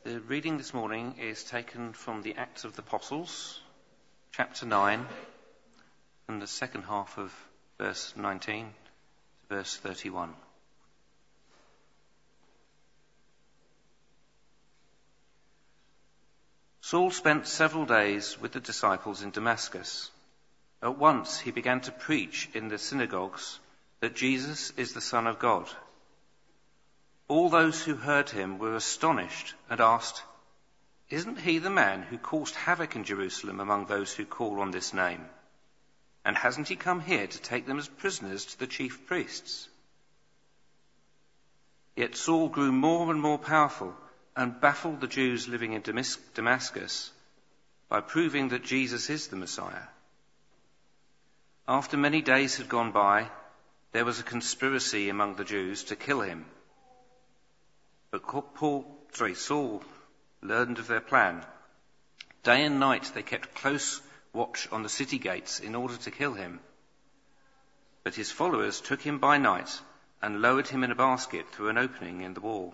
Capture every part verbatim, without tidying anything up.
The reading this morning is taken from the Acts of the Apostles, chapter nine, and the second half of verse nineteen to verse thirty-one. Saul spent several days with the disciples in Damascus. At once he began to preach in the synagogues that Jesus is the Son of God. All those who heard him were astonished and asked, "Isn't he the man who caused havoc in Jerusalem among those who call on this name? And hasn't he come here to take them as prisoners to the chief priests?" Yet Saul grew more and more powerful and baffled the Jews living in Damascus by proving that Jesus is the Messiah. After many days had gone by, there was a conspiracy among the Jews to kill him. But Paul, sorry, Saul learned of their plan. Day and night they kept close watch on the city gates in order to kill him. But his followers took him by night and lowered him in a basket through an opening in the wall.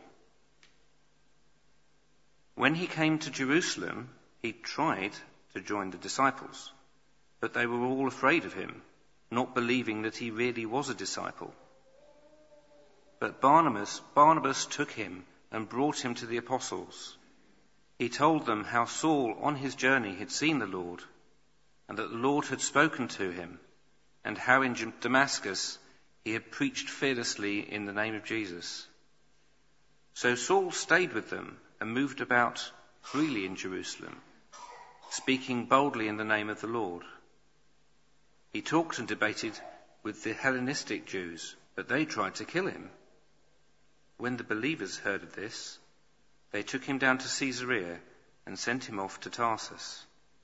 When he came to Jerusalem, he tried to join the disciples, but they were all afraid of him, not believing that he really was a disciple. But Barnabas, Barnabas took him and brought him to the apostles. He told them how Saul on his journey had seen the Lord, and that the Lord had spoken to him, and how in Damascus he had preached fearlessly in the name of Jesus. So Saul stayed with them and moved about freely in Jerusalem, speaking boldly in the name of the Lord. He talked and debated with the Hellenistic Jews, but they tried to kill him. When the believers heard of this, they took him down to Caesarea and sent him off to Tarsus.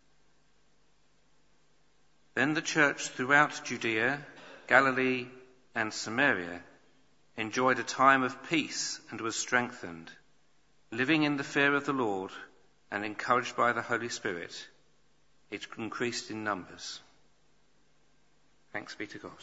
Then the church throughout Judea, Galilee, and Samaria enjoyed a time of peace and was strengthened, living in the fear of the Lord and encouraged by the Holy Spirit. It increased in numbers. Thanks be to God.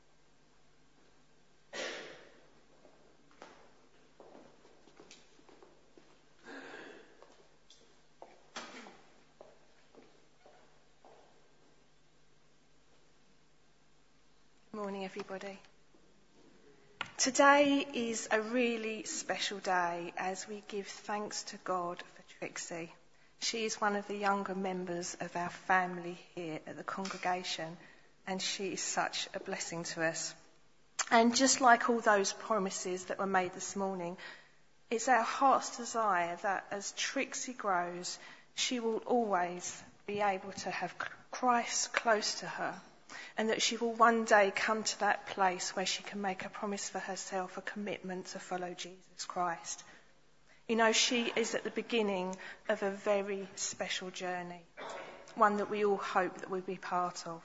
Good morning, everybody. Today is a really special day as we give thanks to God for Trixie. She is one of the younger members of our family here at the congregation, and she is such a blessing to us. And just like all those promises that were made this morning, it's our heart's desire that as Trixie grows, she will always be able to have Christ close to her, and that she will one day come to that place where she can make a promise for herself, a commitment to follow Jesus Christ. You know, she is at the beginning of a very special journey, one that we all hope that we'll be part of.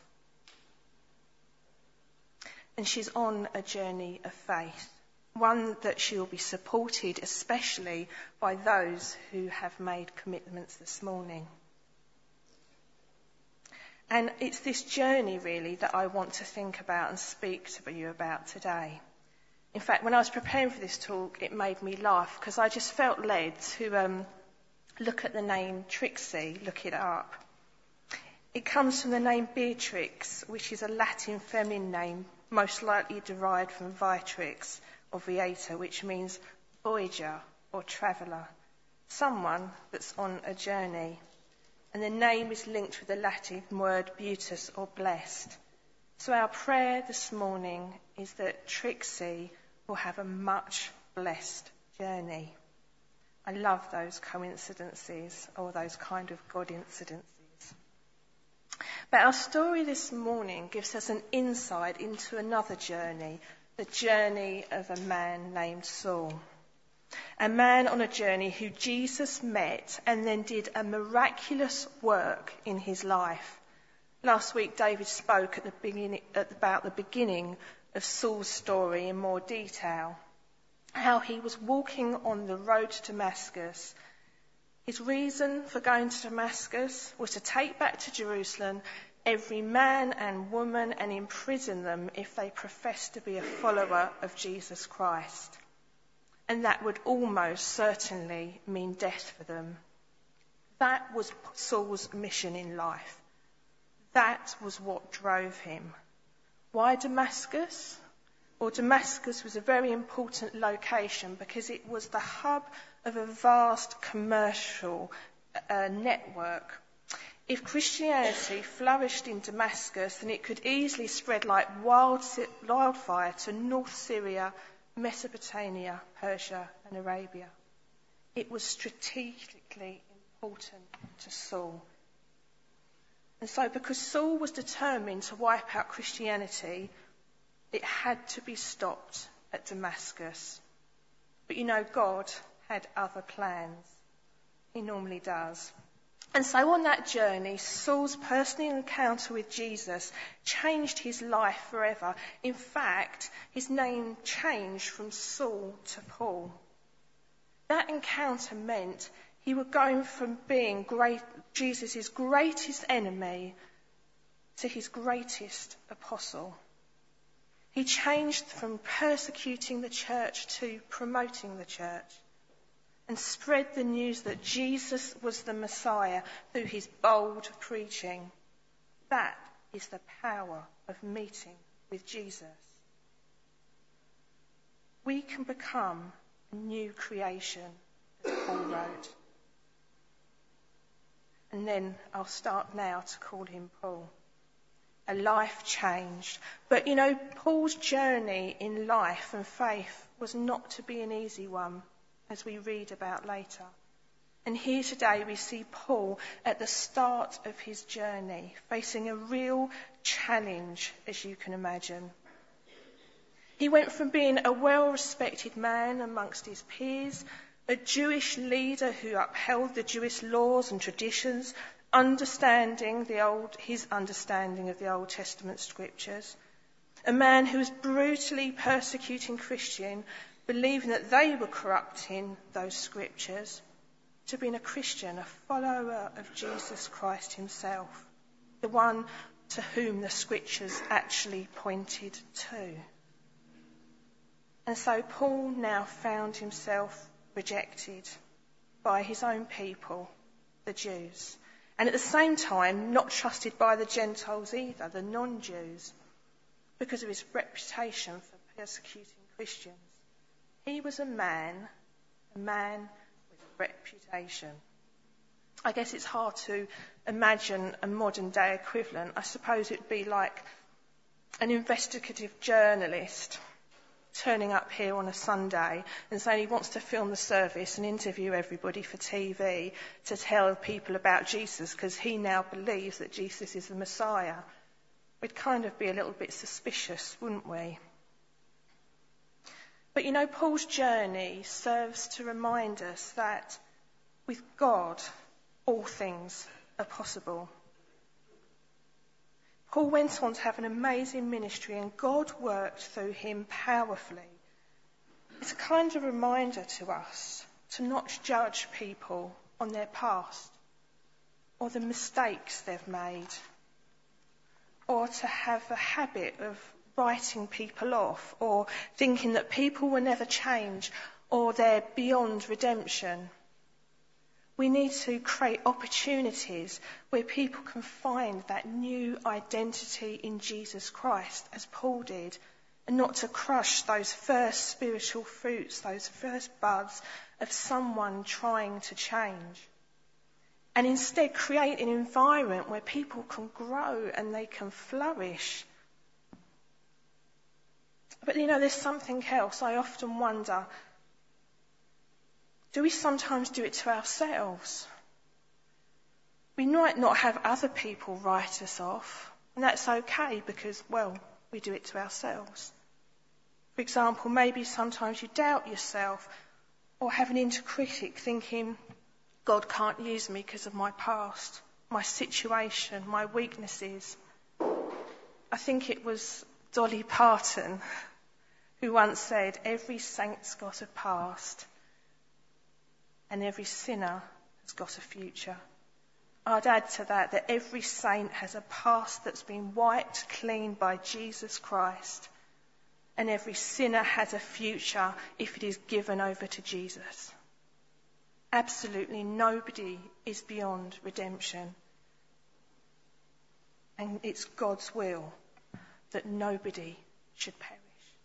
And she's on a journey of faith, one that she'll be supported especially by those who have made commitments this morning. And it's this journey, really, that I want to think about and speak to you about today. In fact, when I was preparing for this talk, it made me laugh because I just felt led to um, look at the name Trixie, look it up. It comes from the name Beatrix, which is a Latin feminine name, most likely derived from Viatrix or Viator, which means voyager or traveller, someone that's on a journey. And the name is linked with the Latin word beautus or blessed. So our prayer this morning is that Trixie will have a much blessed journey. I love those coincidences or those kind of God incidences. But our story this morning gives us an insight into another journey, the journey of a man named Saul. A man on a journey who Jesus met and then did a miraculous work in his life. Last week, David spoke at the beginning, about the beginning of Saul's story in more detail. How he was walking on the road to Damascus. His reason for going to Damascus was to take back to Jerusalem every man and woman and imprison them if they professed to be a follower of Jesus Christ. and that would almost certainly mean death for them. That was Saul's mission in life. That was what drove him. Why Damascus? Well, Damascus was a very important location because it was the hub of a vast commercial uh, network. If Christianity flourished in Damascus, then it could easily spread like wild, wildfire to North Syria, Mesopotamia, Persia and Arabia. It was strategically important to Saul. And so because Saul was determined to wipe out Christianity, it had to be stopped at Damascus. But you know, God had other plans. He normally does. And so on that journey, Saul's personal encounter with Jesus changed his life forever. In fact, his name changed from Saul to Paul. That encounter meant he was going from being great, Jesus' greatest enemy to his greatest apostle. He changed from persecuting the church to promoting the church, and spread the news that Jesus was the Messiah through his bold preaching. That is the power of meeting with Jesus. We can become a new creation, as Paul wrote. And then I'll start now to call him Paul. A life changed. But you know, Paul's journey in life and faith was not to be an easy one, as we read about later. And here today we see Paul at the start of his journey, facing a real challenge, as you can imagine. He went from being a well-respected man amongst his peers, a Jewish leader who upheld the Jewish laws and traditions, understanding the old, his understanding of the Old Testament scriptures, a man who was brutally persecuting Christians, believing that they were corrupting those scriptures, to being a Christian, a follower of Jesus Christ himself, the one to whom the scriptures actually pointed to. And so Paul now found himself rejected by his own people, the Jews, and at the same time not trusted by the Gentiles either, the non-Jews, because of his reputation for persecuting Christians. He was a man, a man with a reputation. I guess it's hard to imagine a modern day equivalent. I suppose it'd be like an investigative journalist turning up here on a Sunday and saying he wants to film the service and interview everybody for T V to tell people about Jesus because he now believes that Jesus is the Messiah. We'd kind of be a little bit suspicious, wouldn't we? But you know, Paul's journey serves to remind us that with God, all things are possible. Paul went on to have an amazing ministry and God worked through him powerfully. It's a kind of reminder to us to not judge people on their past or the mistakes they've made, or to have a habit of writing people off or thinking that people will never change or they're beyond redemption. We need to create opportunities where people can find that new identity in Jesus Christ, as Paul did, and not to crush those first spiritual fruits, those first buds of someone trying to change. And instead create an environment where people can grow and they can flourish. But you know, there's something else. I often wonder, do we sometimes do it to ourselves? We might not have other people write us off, and that's okay because, well, we do it to ourselves. For example, maybe sometimes you doubt yourself or have an inner critic thinking, God can't use me because of my past, my situation, my weaknesses. I think it was Dolly Parton who once said, every saint's got a past and every sinner has got a future. I'd add to that that every saint has a past that's been wiped clean by Jesus Christ, and every sinner has a future if it is given over to Jesus. Absolutely nobody is beyond redemption. And it's God's will that nobody should perish.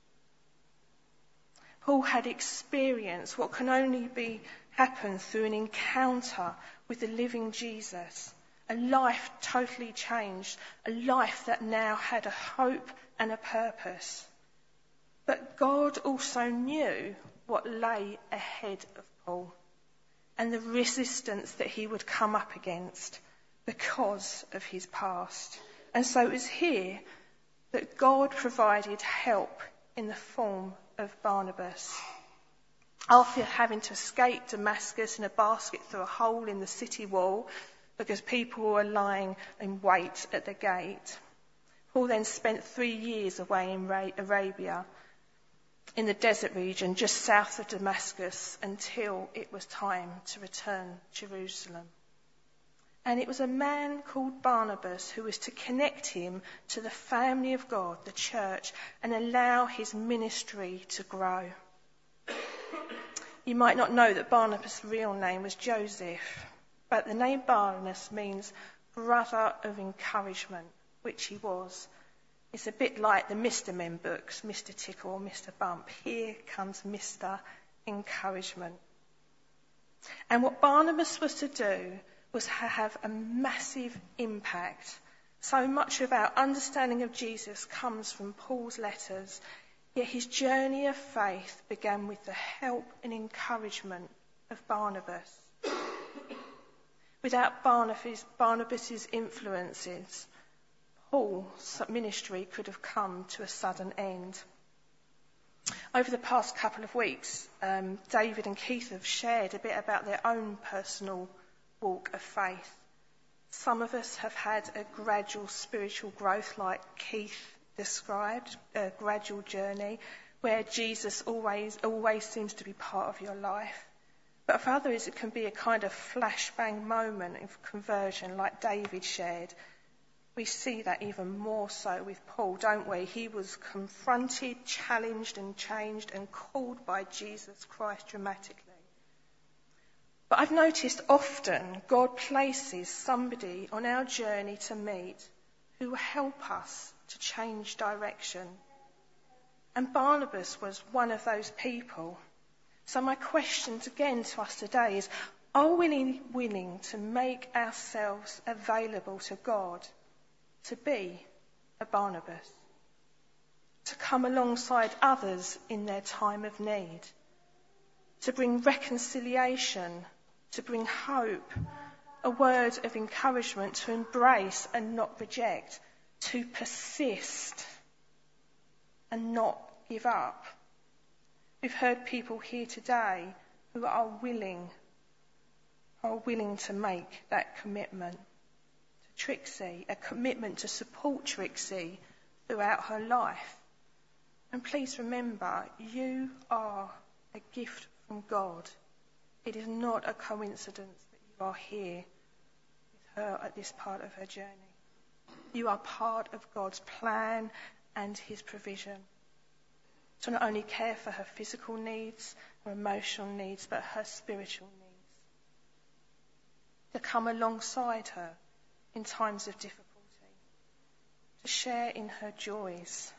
Paul had experienced what can only be happen through an encounter with the living Jesus, a life totally changed, a life that now had a hope and a purpose. But God also knew what lay ahead of Paul and the resistance that he would come up against because of his past. And so it was here that God provided help in the form of Barnabas. After having to escape Damascus in a basket through a hole in the city wall because people were lying in wait at the gate, Paul then spent three years away in Arabia, in the desert region just south of Damascus, until it was time to return to Jerusalem. And it was a man called Barnabas who was to connect him to the family of God, the church, and allow his ministry to grow. You might not know that Barnabas' real name was Joseph, but the name Barnabas means brother of encouragement, which he was. It's a bit like the Mister Men books, Mister Tickle or Mister Bump. Here comes Mister Encouragement. And what Barnabas was to do was to have a massive impact. So much of our understanding of Jesus comes from Paul's letters, yet his journey of faith began with the help and encouragement of Barnabas. Without Barnabas, Barnabas's influences, Paul's ministry could have come to a sudden end. Over the past couple of weeks, um, David and Keith have shared a bit about their own personal walk of faith. Some of us have had a gradual spiritual growth, like Keith described, a gradual journey where Jesus always always seems to be part of your life. But for others, it can be a kind of flashbang moment of conversion, like David shared. We see that even more so with Paul, don't we? He was confronted, challenged and changed and called by Jesus Christ dramatically. But I've noticed often God places somebody on our journey to meet who will help us to change direction. And Barnabas was one of those people. So my question again to us today is, are we willing to make ourselves available to God to be a Barnabas? To come alongside others in their time of need? To bring reconciliation? To bring hope, a word of encouragement, to embrace and not reject, to persist and not give up. We've heard people here today who are willing, are willing to make that commitment to Trixie, a commitment to support Trixie throughout her life. And please remember, you are a gift from God. It is not a coincidence that you are here with her at this part of her journey. You are part of God's plan and his provision to not only care for her physical needs, her emotional needs, but her spiritual needs. To come alongside her in times of difficulty, to share in her joys,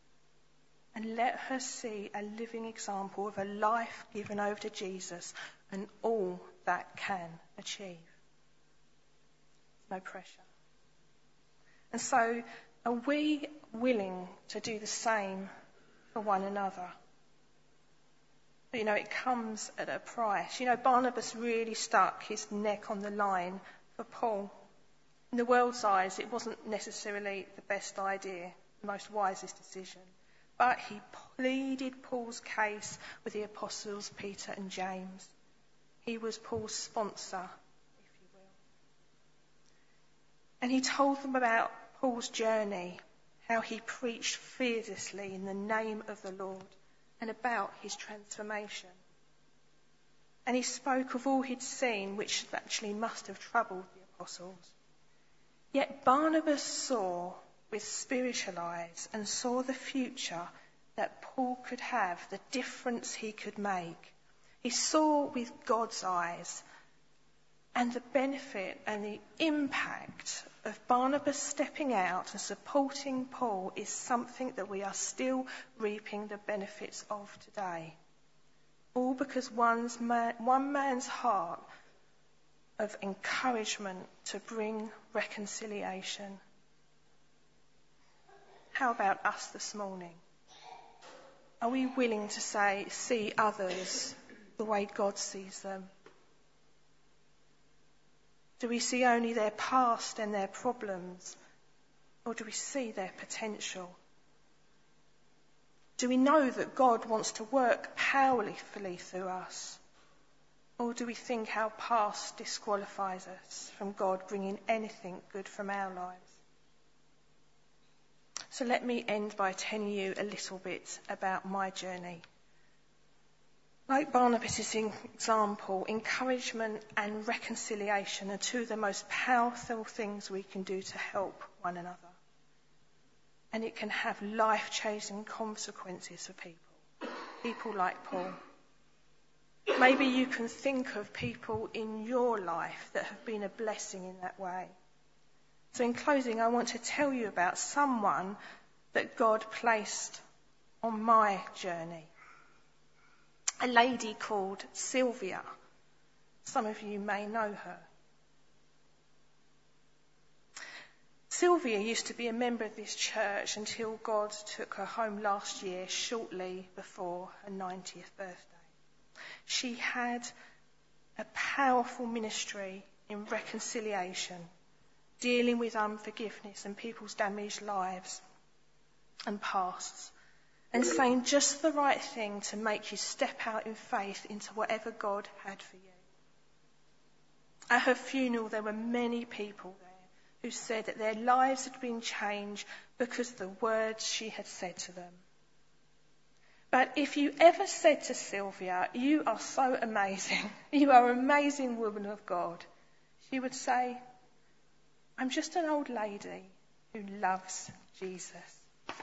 and let her see a living example of a life given over to Jesus and all that can achieve. No pressure. And so, are we willing to do the same for one another? But, you know, it comes at a price. You know, Barnabas really stuck his neck on the line for Paul. In the world's eyes, it wasn't necessarily the best idea, the most wisest decision. But he pleaded Paul's case with the apostles Peter and James. He was Paul's sponsor, if you will. And he told them about Paul's journey, how he preached fearlessly in the name of the Lord, and about his transformation. And he spoke of all he'd seen, which actually must have troubled the apostles. Yet Barnabas saw with spiritual eyes and saw the future that Paul could have, the difference he could make. He saw with God's eyes, and the benefit and the impact of Barnabas stepping out and supporting Paul is something that we are still reaping the benefits of today. All because one's man, one man's heart of encouragement to bring reconciliation. How about us this morning? Are we willing to say, see others the way God sees them? Do we see only their past and their problems, or do we see their potential? Do we know that God wants to work powerfully through us, or do we think our past disqualifies us from God bringing anything good from our lives? So let me end by telling you a little bit about my journey. Like Barnabas' example, encouragement and reconciliation are two of the most powerful things we can do to help one another. And it can have life-changing consequences for people, people like Paul. Maybe you can think of people in your life that have been a blessing in that way. So in closing, I want to tell you about someone that God placed on my journey. A lady called Sylvia. Some of you may know her. Sylvia used to be a member of this church until God took her home last year, shortly before her ninetieth birthday. She had a powerful ministry in reconciliation, dealing with unforgiveness and people's damaged lives and pasts, and saying just the right thing to make you step out in faith into whatever God had for you. At her funeral, there were many people there who said that their lives had been changed because of the words she had said to them. But if you ever said to Sylvia, "You are so amazing, you are an amazing woman of God," she would say, "I'm just an old lady who loves Jesus."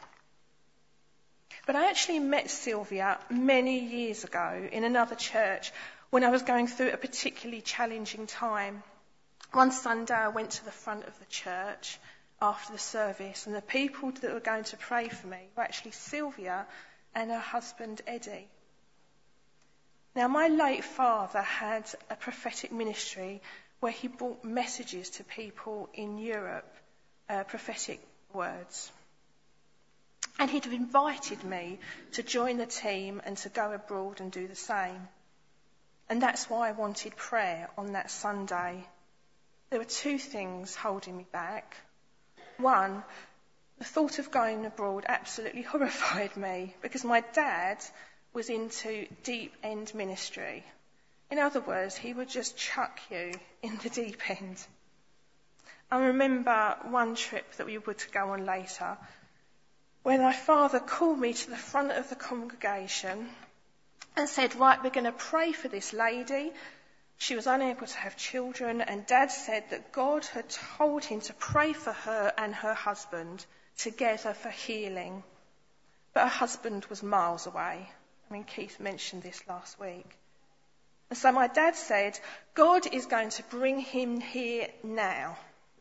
But I actually met Sylvia many years ago in another church when I was going through a particularly challenging time. One Sunday I went to the front of the church after the service, and the people that were going to pray for me were actually Sylvia and her husband Eddie. Now, my late father had a prophetic ministry where he brought messages to people in Europe, uh, prophetic words. And he'd invited me to join the team and to go abroad and do the same. And that's why I wanted prayer on that Sunday. There were two things holding me back. One, the thought of going abroad absolutely horrified me because my dad was into deep end ministry. In other words, he would just chuck you in the deep end. I remember one trip that we were to go on later, when my father called me to the front of the congregation and said, "Right, we're going to pray for this lady. She was unable to have children, and Dad said that God had told him to pray for her and her husband together for healing." But her husband was miles away. I mean, Keith mentioned this last week. And so my dad said, "God is going to bring him here now."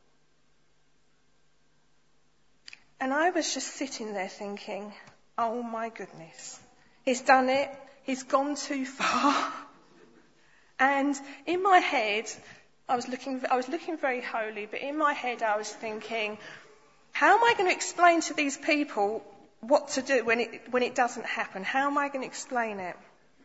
And I was just sitting there thinking, oh my goodness, he's done it, he's gone too far. And in my head, I was looking, I was looking very holy, but in my head I was thinking, how am I going to explain to these people what to do when it, when it doesn't happen? How am I going to explain it?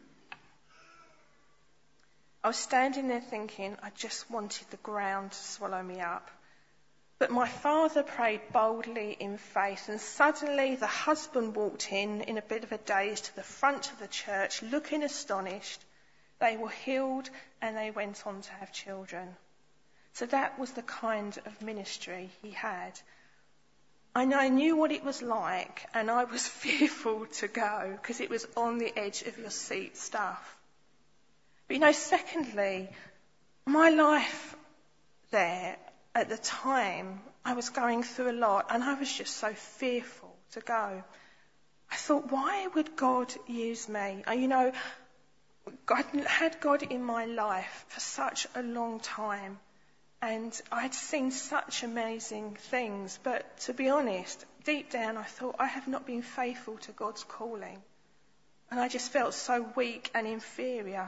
I was standing there thinking, I just wanted the ground to swallow me up. But my father prayed boldly in faith, and suddenly the husband walked in, in a bit of a daze, to the front of the church, looking astonished. They were healed and they went on to have children. So that was the kind of ministry he had. And I knew what it was like, and I was fearful to go because it was on the edge of your seat stuff. But you know, secondly, my life there at the time, I was going through a lot and I was just so fearful to go. I thought, why would God use me? You know, I'd had God in my life for such a long time, and I'd seen such amazing things, but to be honest, deep down I thought I have not been faithful to God's calling, and I just felt so weak and inferior.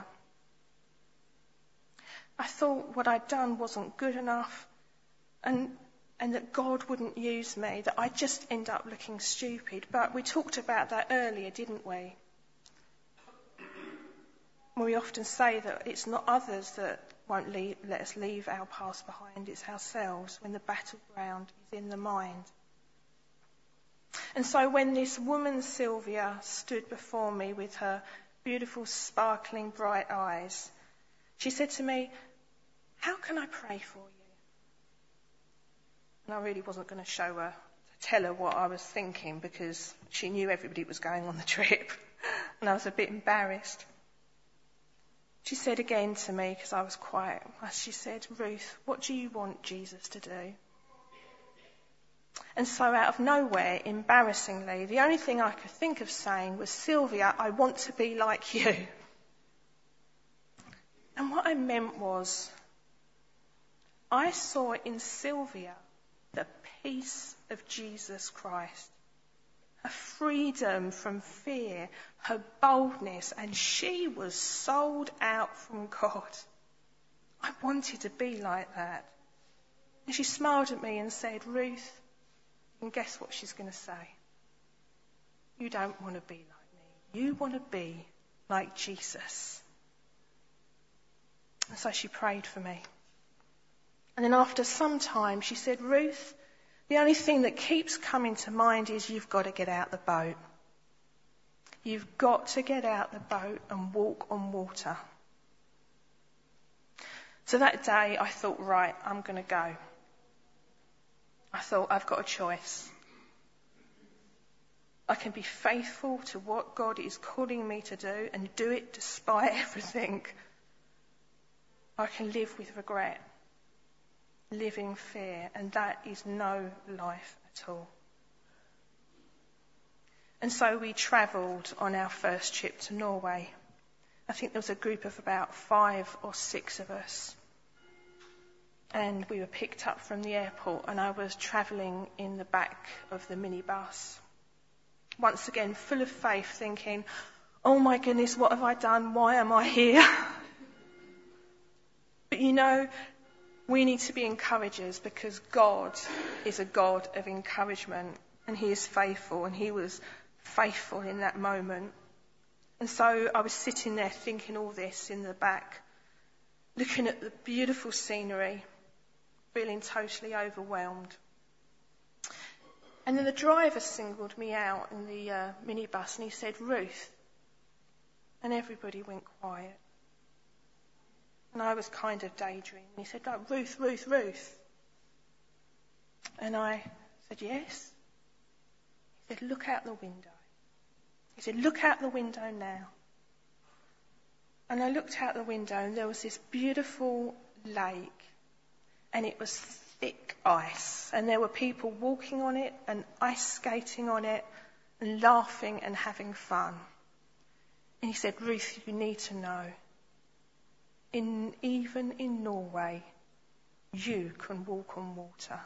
I thought what I'd done wasn't good enough, and and that God wouldn't use me, that I'd just end up looking stupid. But we talked about that earlier, didn't we? We often say that it's not others that won't leave, let us leave our past behind, it's ourselves, when the battleground is in the mind. And so when this woman, Sylvia, stood before me with her beautiful, sparkling, bright eyes, she said to me, "How can I pray for you?" And I really wasn't going to show her, to tell her what I was thinking, because she knew everybody was going on the trip, and I was a bit embarrassed. She said again to me, because I was quiet, she said, "Ruth, what do you want Jesus to do?" And so out of nowhere, embarrassingly, the only thing I could think of saying was, "Sylvia, I want to be like you." And what I meant was, I saw in Sylvia the peace of Jesus Christ, her freedom from fear, her boldness, and she was sold out from God. I wanted to be like that. And she smiled at me and said, "Ruth," and guess what she's going to say? "You don't want to be like me. You want to be like Jesus." And so she prayed for me. And then after some time, she said, "Ruth, the only thing that keeps coming to mind is you've got to get out the boat. You've got to get out the boat and walk on water." So that day I thought, right, I'm going to go. I thought, I've got a choice. I can be faithful to what God is calling me to do and do it despite everything. I can live with regret, live in fear, and that is no life at all. And so we travelled on our first trip to Norway. I think there was a group of about five or six of us. And we were picked up from the airport, and I was travelling in the back of the minibus. Once again, full of faith, thinking, "Oh my goodness, what have I done? Why am I here?" But you know, we need to be encouragers, because God is a God of encouragement, and he is faithful, and he was faithful in that moment. And so I was sitting there thinking all this in the back, looking at the beautiful scenery, feeling totally overwhelmed. And then the driver singled me out in the uh, minibus, and he said, "Ruth." And everybody went quiet. And I was kind of daydreaming. He said, "Oh, Ruth, Ruth, Ruth." And I said, "Yes." He said, "Look out the window." He said, "Look out the window now." And I looked out the window, and there was this beautiful lake, and it was thick ice, and there were people walking on it and ice skating on it and laughing and having fun. And he said, "Ruth, you need to know, in even in Norway, you can walk on water."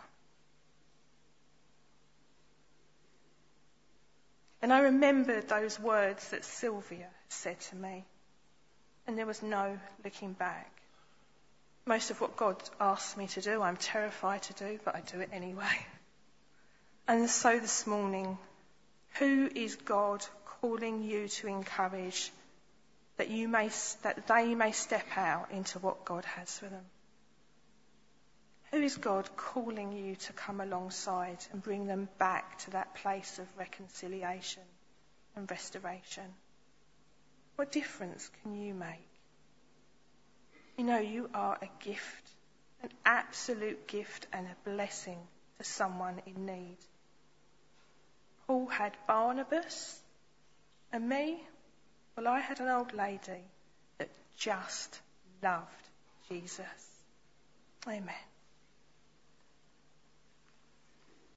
And I remembered those words that Sylvia said to me, and there was no looking back. Most of what God asks me to do, I'm terrified to do, but I do it anyway. And so this morning, who is God calling you to encourage, that you may, that they may step out into what God has for them? Who is God calling you to come alongside and bring them back to that place of reconciliation and restoration? What difference can you make? You know, you are a gift, an absolute gift and a blessing to someone in need. Paul had Barnabas, and me, well, I had an old lady that just loved Jesus. Amen.